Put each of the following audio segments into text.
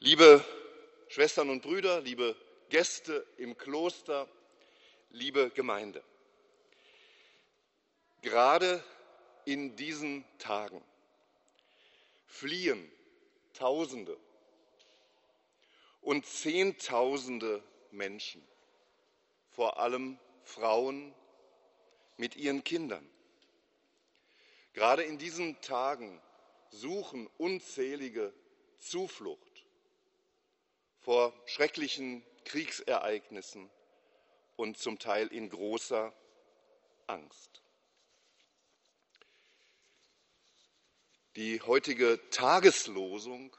Liebe Schwestern und Brüder, liebe Gäste im Kloster, liebe Gemeinde. Gerade in diesen Tagen fliehen Tausende und Zehntausende Menschen, vor allem Frauen mit ihren Kindern. Gerade in diesen Tagen suchen unzählige Zuflucht vor schrecklichen Kriegsereignissen und zum Teil in großer Angst. Die heutige Tageslosung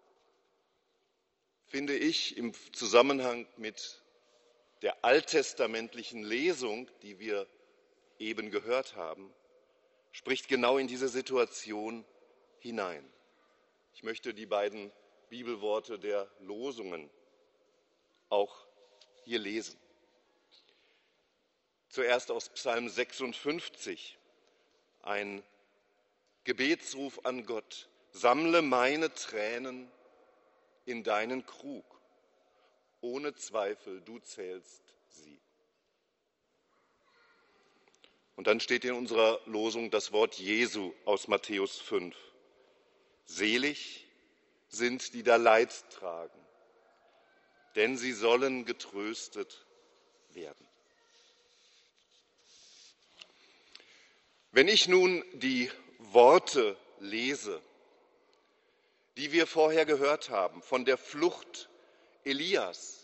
finde ich im Zusammenhang mit der alttestamentlichen Lesung, die wir eben gehört haben, spricht genau in diese Situation hinein. Ich möchte die beiden Bibelworte der Losungen auch hier lesen. Zuerst aus Psalm 56, ein Gebetsruf an Gott: Sammle meine Tränen in deinen Krug, ohne Zweifel, du zählst sie. Und dann steht in unserer Losung das Wort Jesu aus Matthäus 5. Selig sind, die da Leid tragen, denn sie sollen getröstet werden. Wenn ich nun die Worte lese, die wir vorher gehört haben, von der Flucht Elias,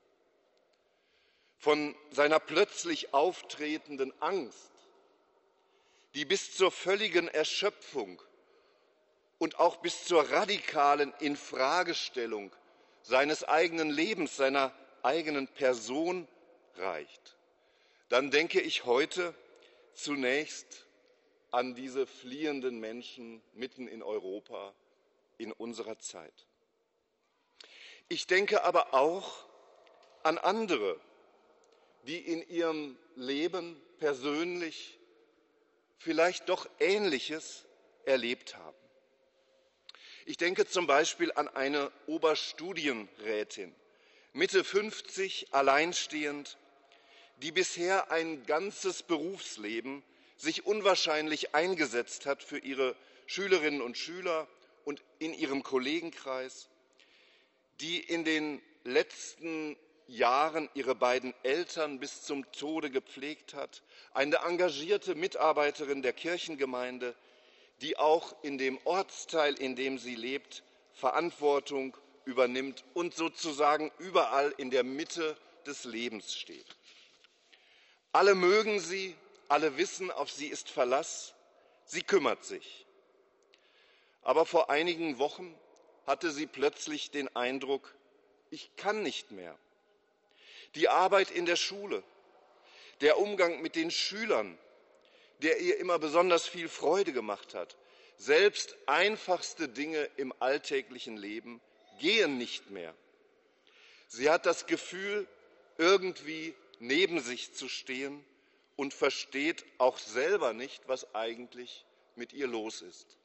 von seiner plötzlich auftretenden Angst, die bis zur völligen Erschöpfung und auch bis zur radikalen Infragestellung seines eigenen Lebens, seiner eigenen Person reicht, dann denke ich heute zunächst an diese fliehenden Menschen mitten in Europa in unserer Zeit. Ich denke aber auch an andere, die in ihrem Leben persönlich vielleicht doch Ähnliches erlebt haben. Ich denke zum Beispiel an eine Oberstudienrätin, Mitte 50, alleinstehend, die bisher ein ganzes Berufsleben sich unwahrscheinlich eingesetzt hat für ihre Schülerinnen und Schüler und in ihrem Kollegenkreis, die in den letzten Jahren ihre beiden Eltern bis zum Tode gepflegt hat, eine engagierte Mitarbeiterin der Kirchengemeinde, die auch in dem Ortsteil, in dem sie lebt, Verantwortung übernimmt und sozusagen überall in der Mitte des Lebens steht. Alle mögen sie, alle wissen, auf sie ist Verlass, sie kümmert sich. Aber vor einigen Wochen hatte sie plötzlich den Eindruck, ich kann nicht mehr. Die Arbeit in der Schule, der Umgang mit den Schülern, der ihr immer besonders viel Freude gemacht hat, selbst einfachste Dinge im alltäglichen Leben gehen nicht mehr. Sie hat das Gefühl, irgendwie neben sich zu stehen und versteht auch selber nicht, was eigentlich mit ihr los ist.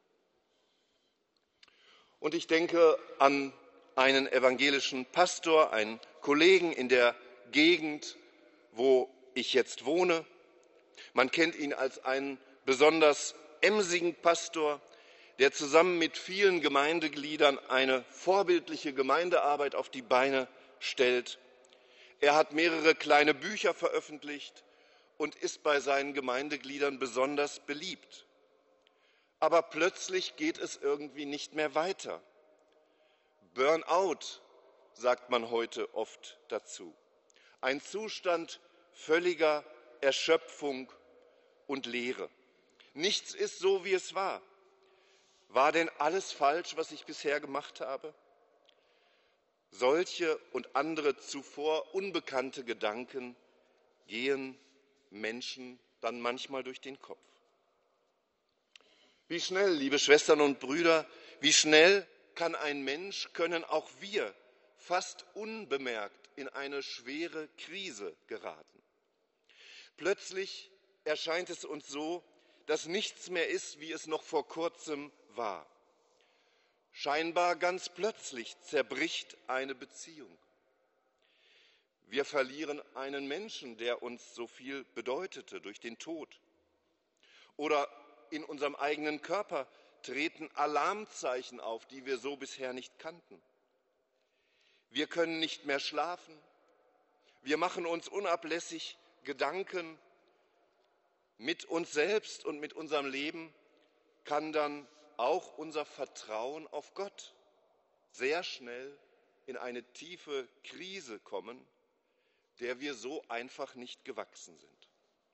Und ich denke an einen evangelischen Pastor, einen Kollegen in der Gegend, wo ich jetzt wohne. Man kennt ihn als einen besonders emsigen Pastor, der zusammen mit vielen Gemeindegliedern eine vorbildliche Gemeindearbeit auf die Beine stellt. Er hat mehrere kleine Bücher veröffentlicht und ist bei seinen Gemeindegliedern besonders beliebt. Aber plötzlich geht es irgendwie nicht mehr weiter. Burnout, sagt man heute oft dazu. Ein Zustand völliger Erschöpfung und Leere. Nichts ist so, wie es war. War denn alles falsch, was ich bisher gemacht habe? Solche und andere zuvor unbekannte Gedanken gehen Menschen dann manchmal durch den Kopf. Wie schnell, liebe Schwestern und Brüder, wie schnell können auch wir fast unbemerkt in eine schwere Krise geraten. Plötzlich erscheint es uns so, dass nichts mehr ist, wie es noch vor kurzem war. Scheinbar ganz plötzlich zerbricht eine Beziehung. Wir verlieren einen Menschen, der uns so viel bedeutete, durch den Tod. Oder in unserem eigenen Körper treten Alarmzeichen auf, die wir so bisher nicht kannten. Wir können nicht mehr schlafen. Wir machen uns unablässig Gedanken. Mit uns selbst und mit unserem Leben kann dann auch unser Vertrauen auf Gott sehr schnell in eine tiefe Krise kommen, der wir so einfach nicht gewachsen sind.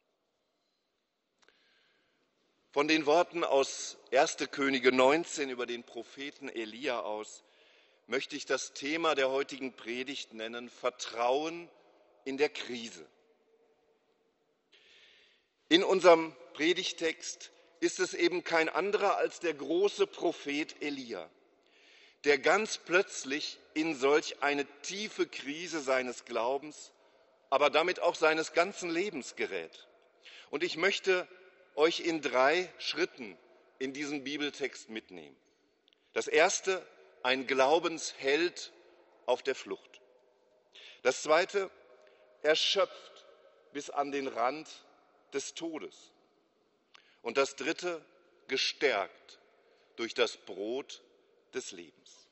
Von den Worten aus 1. Könige 19 über den Propheten Elia aus möchte ich das Thema der heutigen Predigt nennen: Vertrauen in der Krise. In unserem Predigtext ist es eben kein anderer als der große Prophet Elia, der ganz plötzlich in solch eine tiefe Krise seines Glaubens, aber damit auch seines ganzen Lebens gerät. Und ich möchte euch in 3 Schritten in diesen Bibeltext mitnehmen. Das erste: ein Glaubensheld auf der Flucht. Das zweite: erschöpft bis an den Rand des Todes. Und das dritte: gestärkt durch das Brot des Lebens.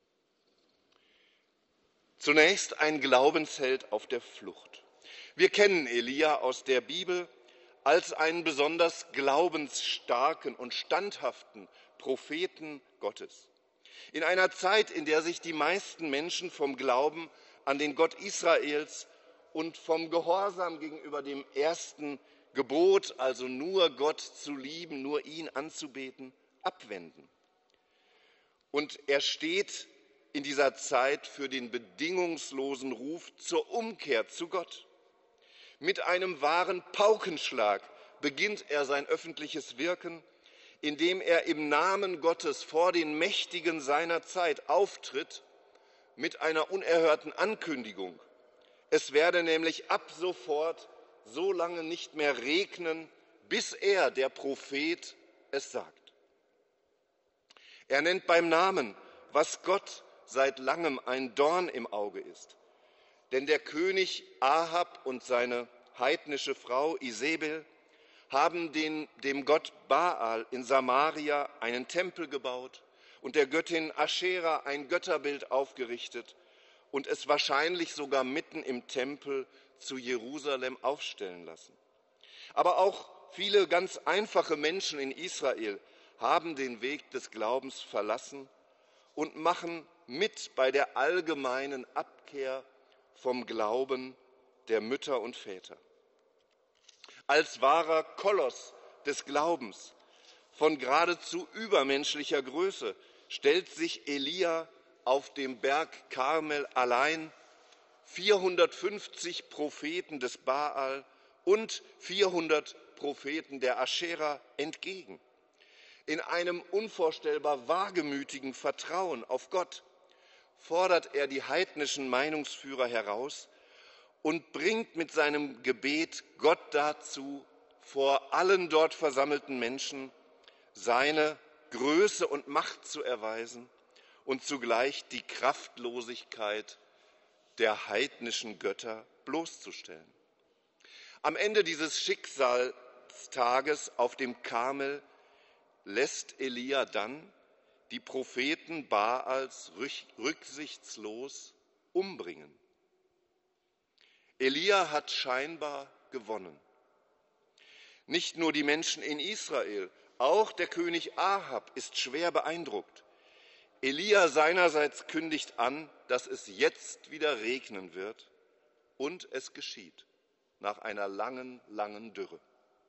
Zunächst ein Glaubensheld auf der Flucht. Wir kennen Elia aus der Bibel als einen besonders glaubensstarken und standhaften Propheten Gottes. In einer Zeit, in der sich die meisten Menschen vom Glauben an den Gott Israels und vom Gehorsam gegenüber dem ersten Gebot, also nur Gott zu lieben, nur ihn anzubeten, abwenden. Und er steht in dieser Zeit für den bedingungslosen Ruf zur Umkehr zu Gott. Mit einem wahren Paukenschlag beginnt er sein öffentliches Wirken, indem er im Namen Gottes vor den Mächtigen seiner Zeit auftritt mit einer unerhörten Ankündigung. Es werde nämlich ab sofort so lange nicht mehr regnen, bis er, der Prophet, es sagt. Er nennt beim Namen, was Gott seit langem ein Dorn im Auge ist. Denn der König Ahab und seine heidnische Frau Isebel haben dem Gott Baal in Samaria einen Tempel gebaut und der Göttin Aschera ein Götterbild aufgerichtet und es wahrscheinlich sogar mitten im Tempel zu Jerusalem aufstellen lassen. Aber auch viele ganz einfache Menschen in Israel haben den Weg des Glaubens verlassen und machen mit bei der allgemeinen Abkehr vom Glauben der Mütter und Väter. Als wahrer Koloss des Glaubens von geradezu übermenschlicher Größe stellt sich Elia auf dem Berg Karmel allein 450 Propheten des Baal und 400 Propheten der Aschera entgegen. In einem unvorstellbar wagemütigen Vertrauen auf Gott fordert er die heidnischen Meinungsführer heraus und bringt mit seinem Gebet Gott dazu, vor allen dort versammelten Menschen seine Größe und Macht zu erweisen und zugleich die Kraftlosigkeit der heidnischen Götter bloßzustellen. Am Ende dieses Schicksalstages auf dem Karmel lässt Elia dann die Propheten Baals rücksichtslos umbringen. Elia hat scheinbar gewonnen. Nicht nur die Menschen in Israel, auch der König Ahab ist schwer beeindruckt. Elia seinerseits kündigt an, dass es jetzt wieder regnen wird, und es geschieht nach einer langen, langen Dürre.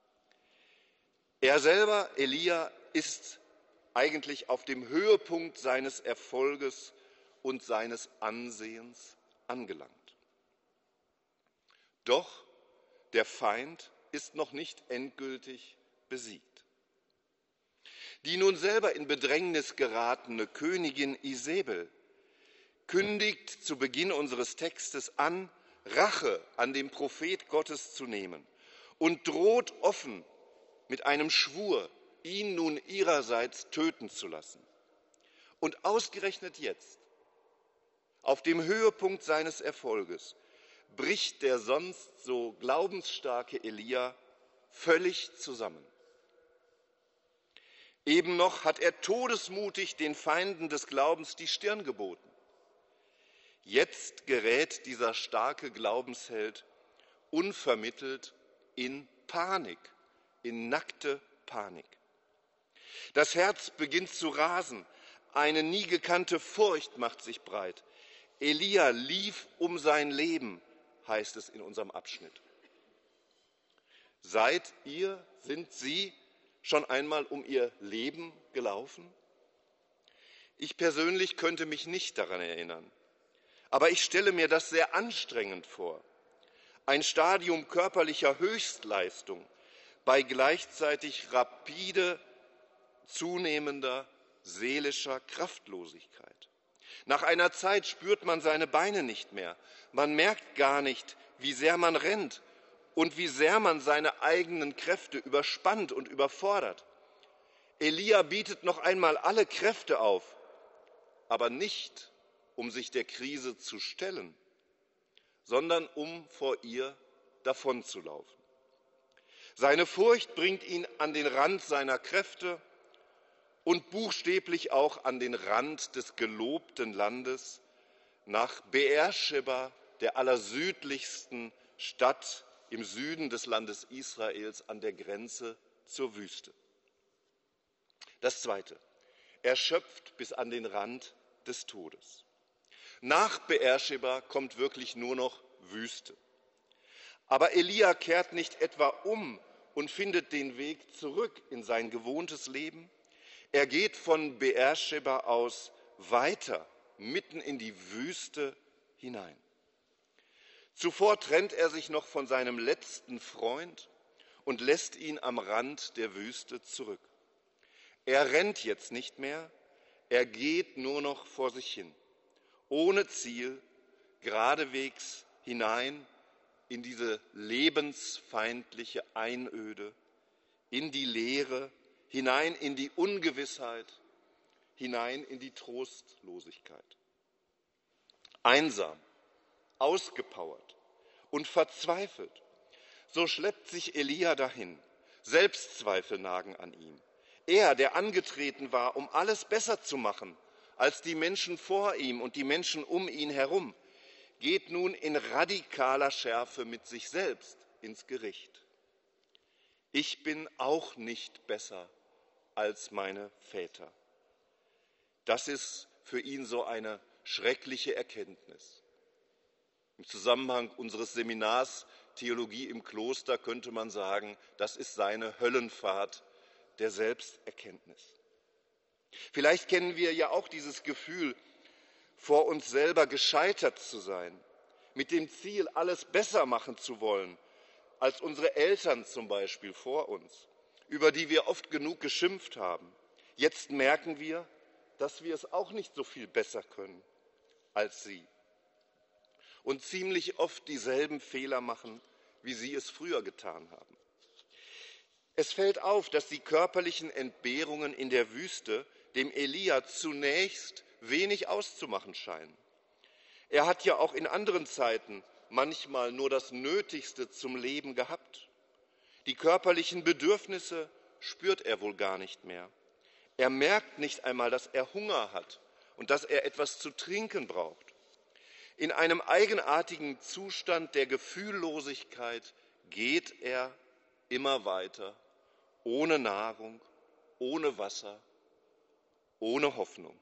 Er selber, Elia, ist eigentlich auf dem Höhepunkt seines Erfolges und seines Ansehens angelangt. Doch der Feind ist noch nicht endgültig besiegt. Die nun selber in Bedrängnis geratene Königin Isebel kündigt zu Beginn unseres Textes an, Rache an dem Prophet Gottes zu nehmen und droht offen mit einem Schwur, ihn nun ihrerseits töten zu lassen. Und ausgerechnet jetzt, auf dem Höhepunkt seines Erfolges, bricht der sonst so glaubensstarke Elia völlig zusammen. Eben noch hat er todesmutig den Feinden des Glaubens die Stirn geboten. Jetzt gerät dieser starke Glaubensheld unvermittelt in Panik, in nackte Panik. Das Herz beginnt zu rasen, eine nie gekannte Furcht macht sich breit. Elia lief um sein Leben, heißt es in unserem Abschnitt. Sind Sie schon einmal um Ihr Leben gelaufen? Ich persönlich könnte mich nicht daran erinnern, aber ich stelle mir das sehr anstrengend vor. Ein Stadium körperlicher Höchstleistung bei gleichzeitig rapide zunehmender seelischer Kraftlosigkeit. Nach einer Zeit spürt man seine Beine nicht mehr. Man merkt gar nicht, wie sehr man rennt und wie sehr man seine eigenen Kräfte überspannt und überfordert. Elia bietet noch einmal alle Kräfte auf, aber nicht, um sich der Krise zu stellen, sondern um vor ihr davonzulaufen. Seine Furcht bringt ihn an den Rand seiner Kräfte und buchstäblich auch an den Rand des gelobten Landes nach Beersheba, der allersüdlichsten Stadt im Süden des Landes Israels an der Grenze zur Wüste. Das Zweite, erschöpft bis an den Rand des Todes. Nach Beersheba kommt wirklich nur noch Wüste. Aber Elia kehrt nicht etwa um und findet den Weg zurück in sein gewohntes Leben. Er geht von Beersheba aus weiter, mitten in die Wüste hinein. Zuvor trennt er sich noch von seinem letzten Freund und lässt ihn am Rand der Wüste zurück. Er rennt jetzt nicht mehr, er geht nur noch vor sich hin, ohne Ziel, geradewegs hinein in diese lebensfeindliche Einöde, in die Leere, hinein in die Ungewissheit, hinein in die Trostlosigkeit. Einsam, ausgepowert und verzweifelt, so schleppt sich Elia dahin. Selbstzweifel nagen an ihm. Er, der angetreten war, um alles besser zu machen als die Menschen vor ihm und die Menschen um ihn herum, geht nun in radikaler Schärfe mit sich selbst ins Gericht. Ich bin auch nicht besser als meine Väter. Das ist für ihn so eine schreckliche Erkenntnis. Im Zusammenhang unseres Seminars Theologie im Kloster könnte man sagen, das ist seine Höllenfahrt der Selbsterkenntnis. Vielleicht kennen wir ja auch dieses Gefühl, vor uns selber gescheitert zu sein, mit dem Ziel, alles besser machen zu wollen, als unsere Eltern zum Beispiel vor uns, über die wir oft genug geschimpft haben. Jetzt merken wir, dass wir es auch nicht so viel besser können als sie und ziemlich oft dieselben Fehler machen, wie sie es früher getan haben. Es fällt auf, dass die körperlichen Entbehrungen in der Wüste dem Elia zunächst wenig auszumachen scheinen. Er hat ja auch in anderen Zeiten manchmal nur das Nötigste zum Leben gehabt. Die körperlichen Bedürfnisse spürt er wohl gar nicht mehr. Er merkt nicht einmal, dass er Hunger hat und dass er etwas zu trinken braucht. In einem eigenartigen Zustand der Gefühllosigkeit geht er immer weiter, ohne Nahrung, ohne Wasser, ohne Hoffnung.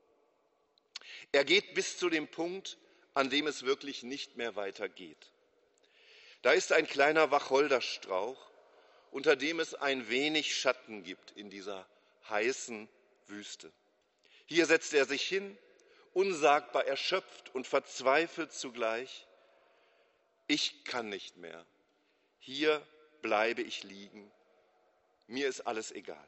Er geht bis zu dem Punkt, an dem es wirklich nicht mehr weitergeht. Da ist ein kleiner Wacholderstrauch, unter dem es ein wenig Schatten gibt in dieser heißen Wüste. Hier setzt er sich hin, unsagbar erschöpft und verzweifelt zugleich. Ich kann nicht mehr. Hier bleibe ich liegen. Mir ist alles egal.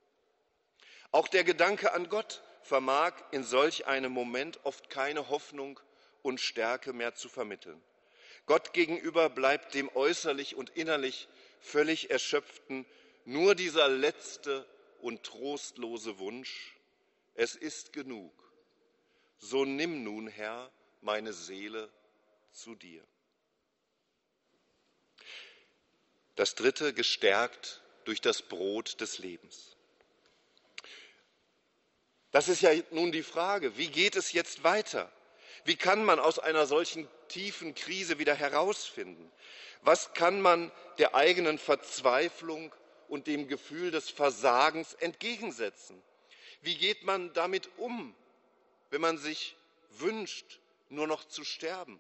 Auch der Gedanke an Gott vermag in solch einem Moment oft keine Hoffnung und Stärke mehr zu vermitteln. Gott gegenüber bleibt dem äußerlich und innerlich völlig Erschöpften nur dieser letzte und trostlose Wunsch, es ist genug. So nimm nun, Herr, meine Seele zu dir. Das dritte, gestärkt durch das Brot des Lebens. Das ist ja nun die Frage, wie geht es jetzt weiter? Wie kann man aus einer solchen tiefen Krise wieder herausfinden? Was kann man der eigenen Verzweiflung und dem Gefühl des Versagens entgegensetzen? Wie geht man damit um, wenn man sich wünscht, nur noch zu sterben?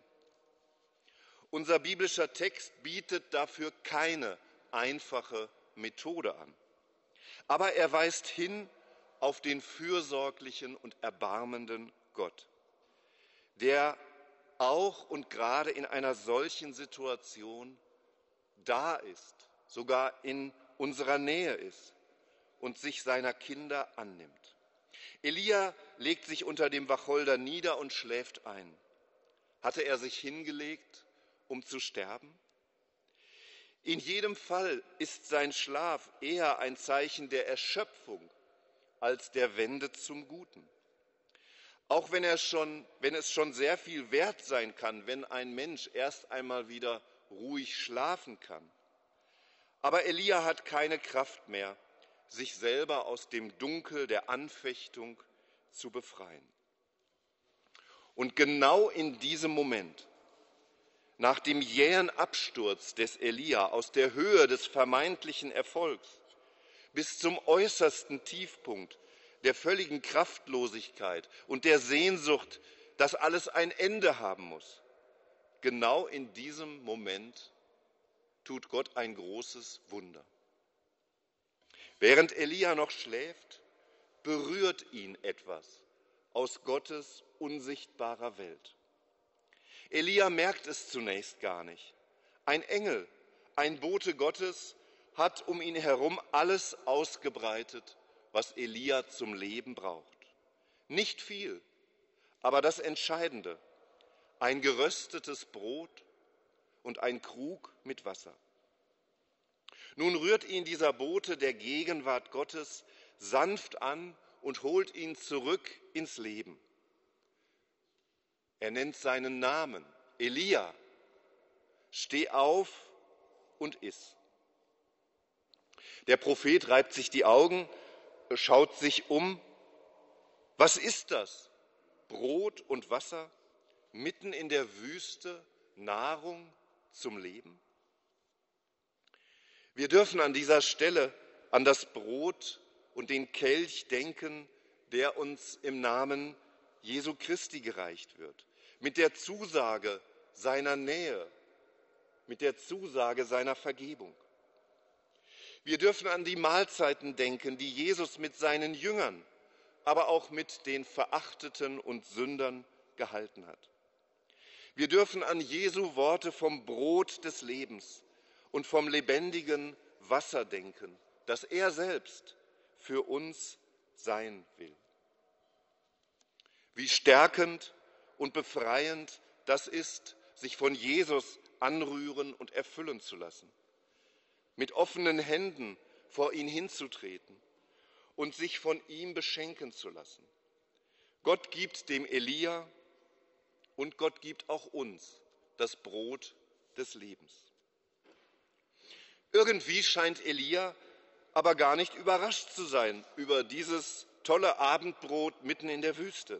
Unser biblischer Text bietet dafür keine einfache Methode an. Aber er weist hin auf den fürsorglichen und erbarmenden Gott, der auch und gerade in einer solchen Situation da ist, sogar in unserer Nähe ist und sich seiner Kinder annimmt. Elia legt sich unter dem Wacholder nieder und schläft ein. Hatte er sich hingelegt, um zu sterben? In jedem Fall ist sein Schlaf eher ein Zeichen der Erschöpfung als der Wende zum Guten. Auch wenn es schon sehr viel wert sein kann, wenn ein Mensch erst einmal wieder ruhig schlafen kann. Aber Elia hat keine Kraft mehr, sich selber aus dem Dunkel der Anfechtung zu befreien. Und genau in diesem Moment, nach dem jähen Absturz des Elia aus der Höhe des vermeintlichen Erfolgs bis zum äußersten Tiefpunkt der völligen Kraftlosigkeit und der Sehnsucht, dass alles ein Ende haben muss, genau in diesem Moment tut Gott ein großes Wunder. Während Elia noch schläft, berührt ihn etwas aus Gottes unsichtbarer Welt. Elia merkt es zunächst gar nicht. Ein Engel, ein Bote Gottes, hat um ihn herum alles ausgebreitet, was Elia zum Leben braucht. Nicht viel, aber das Entscheidende: ein geröstetes Brot und ein Krug mit Wasser. Nun rührt ihn dieser Bote der Gegenwart Gottes sanft an und holt ihn zurück ins Leben. Er nennt seinen Namen, Elia. Steh auf und iss. Der Prophet reibt sich die Augen, schaut sich um. Was ist das? Brot und Wasser, mitten in der Wüste, Nahrung zum Leben? Wir dürfen an dieser Stelle an das Brot und den Kelch denken, der uns im Namen Jesu Christi gereicht wird, mit der Zusage seiner Nähe, mit der Zusage seiner Vergebung. Wir dürfen an die Mahlzeiten denken, die Jesus mit seinen Jüngern, aber auch mit den Verachteten und Sündern gehalten hat. Wir dürfen an Jesu Worte vom Brot des Lebens und vom lebendigen Wasser denken, das er selbst für uns sein will. Wie stärkend und befreiend das ist, sich von Jesus anrühren und erfüllen zu lassen, mit offenen Händen vor ihn hinzutreten und sich von ihm beschenken zu lassen. Gott gibt dem Elia und Gott gibt auch uns das Brot des Lebens. Irgendwie scheint Elia aber gar nicht überrascht zu sein über dieses tolle Abendbrot mitten in der Wüste.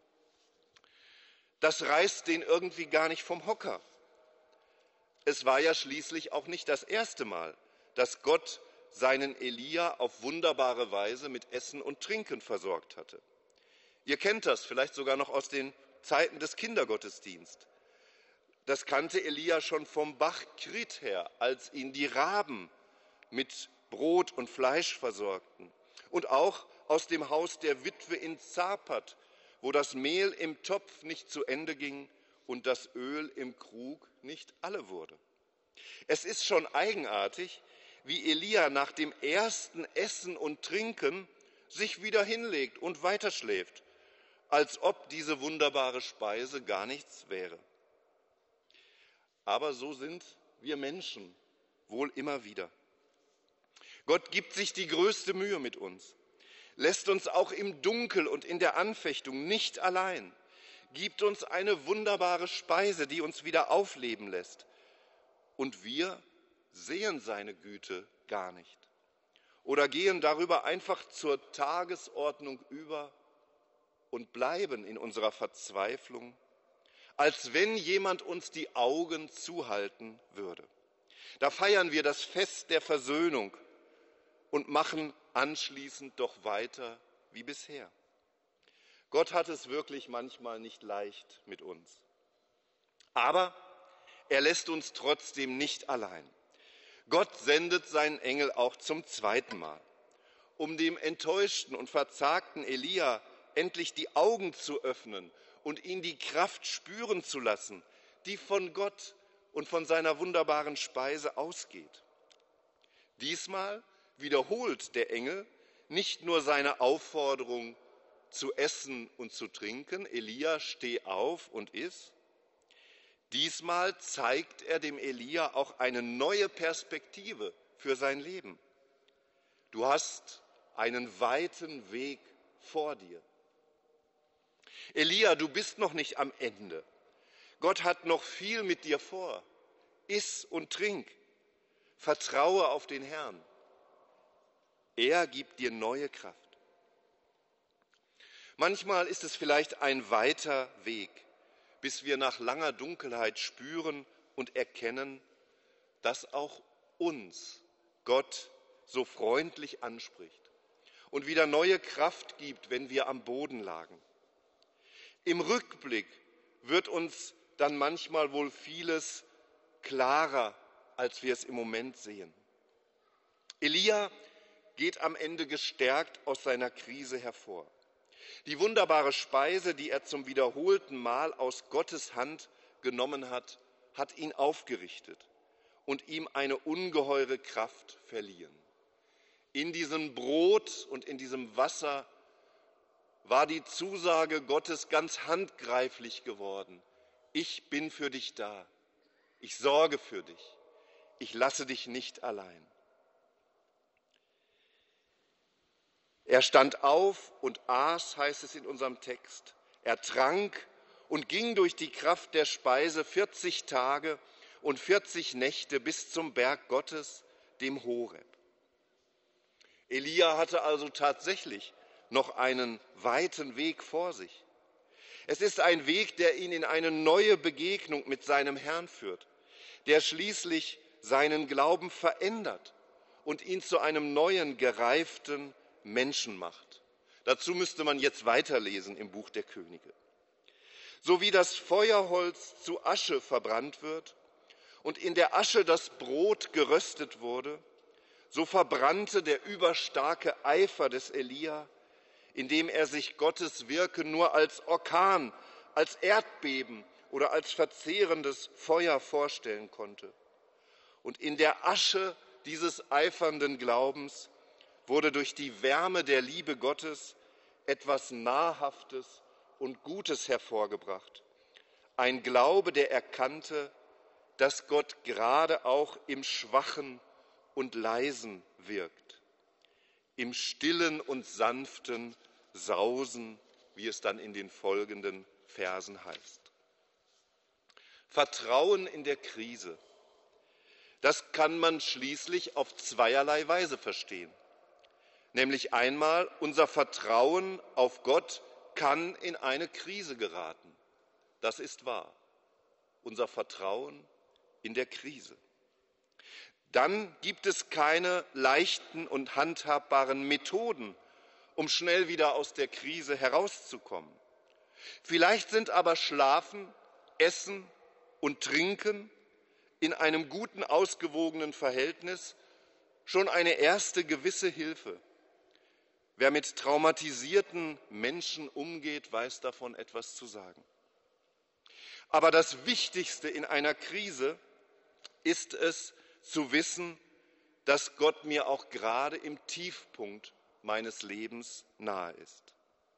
Das reißt den irgendwie gar nicht vom Hocker. Es war ja schließlich auch nicht das erste Mal, dass Gott seinen Elia auf wunderbare Weise mit Essen und Trinken versorgt hatte. Ihr kennt das vielleicht sogar noch aus den Zeiten des Kindergottesdienstes. Das kannte Elia schon vom Bach Krit her, als ihn die Raben mit Brot und Fleisch versorgten. Und auch aus dem Haus der Witwe in Zapat, wo das Mehl im Topf nicht zu Ende ging und das Öl im Krug nicht alle wurde. Es ist schon eigenartig, wie Elia nach dem ersten Essen und Trinken sich wieder hinlegt und weiterschläft, als ob diese wunderbare Speise gar nichts wäre. Aber so sind wir Menschen wohl immer wieder. Gott gibt sich die größte Mühe mit uns. lässt uns auch im Dunkel und in der Anfechtung nicht allein, gibt uns eine wunderbare Speise, die uns wieder aufleben lässt. Und wir sehen seine Güte gar nicht oder gehen darüber einfach zur Tagesordnung über und bleiben in unserer Verzweiflung, als wenn jemand uns die Augen zuhalten würde. Da feiern wir das Fest der Versöhnung und machen anschließend doch weiter wie bisher. Gott hat es wirklich manchmal nicht leicht mit uns. Aber er lässt uns trotzdem nicht allein. Gott sendet seinen Engel auch zum zweiten Mal, um dem enttäuschten und verzagten Elia endlich die Augen zu öffnen und ihn die Kraft spüren zu lassen, die von Gott und von seiner wunderbaren Speise ausgeht. Diesmal wiederholt der Engel nicht nur seine Aufforderung zu essen und zu trinken, Elia, steh auf und iss. Diesmal zeigt er dem Elia auch eine neue Perspektive für sein Leben. Du hast einen weiten Weg vor dir. Elia, du bist noch nicht am Ende. Gott hat noch viel mit dir vor. Iss und trink. Vertraue auf den Herrn. Er gibt dir neue Kraft. Manchmal ist es vielleicht ein weiter Weg, bis wir nach langer Dunkelheit spüren und erkennen, dass auch uns Gott so freundlich anspricht und wieder neue Kraft gibt, wenn wir am Boden lagen. Im Rückblick wird uns dann manchmal wohl vieles klarer, als wir es im Moment sehen. Elia geht am Ende gestärkt aus seiner Krise hervor. Die wunderbare Speise, die er zum wiederholten Mal aus Gottes Hand genommen hat, hat ihn aufgerichtet und ihm eine ungeheure Kraft verliehen. In diesem Brot und in diesem Wasser war die Zusage Gottes ganz handgreiflich geworden. Ich bin für dich da. Ich sorge für dich. Ich lasse dich nicht allein. Er stand auf und aß, heißt es in unserem Text. Er trank und ging durch die Kraft der Speise 40 Tage und 40 Nächte bis zum Berg Gottes, dem Horeb. Elia hatte also tatsächlich noch einen weiten Weg vor sich. Es ist ein Weg, der ihn in eine neue Begegnung mit seinem Herrn führt, der schließlich seinen Glauben verändert und ihn zu einem neuen, gereiften Menschen macht. Dazu müsste man jetzt weiterlesen im Buch der Könige. So wie das Feuerholz zu Asche verbrannt wird und in der Asche das Brot geröstet wurde, so verbrannte der überstarke Eifer des Elia, indem er sich Gottes Wirken nur als Orkan, als Erdbeben oder als verzehrendes Feuer vorstellen konnte. Und in der Asche dieses eifernden Glaubens wurde durch die Wärme der Liebe Gottes etwas Nahrhaftes und Gutes hervorgebracht. Ein Glaube, der erkannte, dass Gott gerade auch im Schwachen und Leisen wirkt, im Stillen und Sanften Sausen, wie es dann in den folgenden Versen heißt. Vertrauen in der Krise, das kann man schließlich auf zweierlei Weise verstehen. Nämlich einmal, unser Vertrauen auf Gott kann in eine Krise geraten. Das ist wahr. Unser Vertrauen in der Krise. Dann gibt es keine leichten und handhabbaren Methoden, um schnell wieder aus der Krise herauszukommen. Vielleicht sind aber Schlafen, Essen und Trinken in einem guten, ausgewogenen Verhältnis schon eine erste gewisse Hilfe. Wer mit traumatisierten Menschen umgeht, weiß davon etwas zu sagen. Aber das Wichtigste in einer Krise ist es, zu wissen, dass Gott mir auch gerade im Tiefpunkt meines Lebens nahe ist.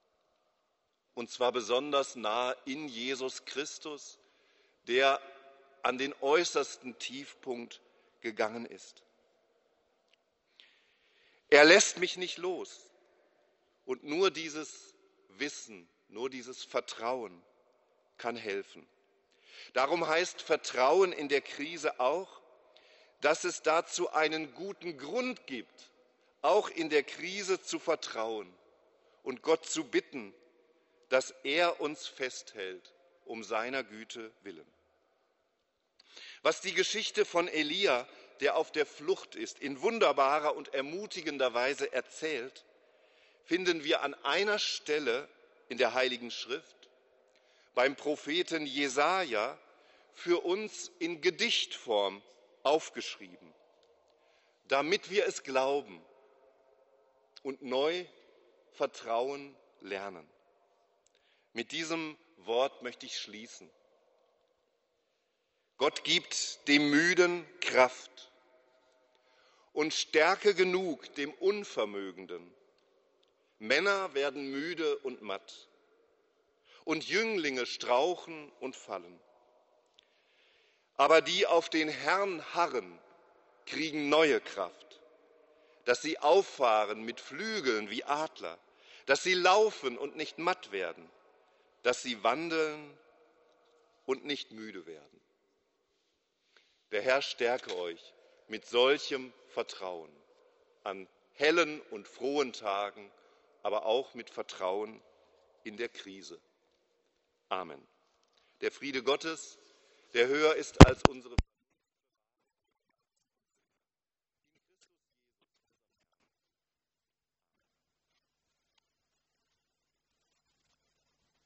Und zwar besonders nahe in Jesus Christus, der an den äußersten Tiefpunkt gegangen ist. Er lässt mich nicht los. Und nur dieses Wissen, nur dieses Vertrauen kann helfen. Darum heißt Vertrauen in der Krise auch, dass es dazu einen guten Grund gibt, auch in der Krise zu vertrauen und Gott zu bitten, dass er uns festhält, um seiner Güte willen. Was die Geschichte von Elia, der auf der Flucht ist, in wunderbarer und ermutigender Weise erzählt, finden wir an einer Stelle in der Heiligen Schrift beim Propheten Jesaja für uns in Gedichtform aufgeschrieben, damit wir es glauben und neu Vertrauen lernen. Mit diesem Wort möchte ich schließen. Gott gibt dem Müden Kraft und Stärke genug dem Unvermögenden. Männer werden müde und matt und Jünglinge strauchen und fallen. Aber die auf den Herrn harren, kriegen neue Kraft, dass sie auffahren mit Flügeln wie Adler, dass sie laufen und nicht matt werden, dass sie wandeln und nicht müde werden. Der Herr stärke euch mit solchem Vertrauen an hellen und frohen Tagen, aber auch mit Vertrauen in der Krise. Amen. Der Friede Gottes, der höher ist als unsere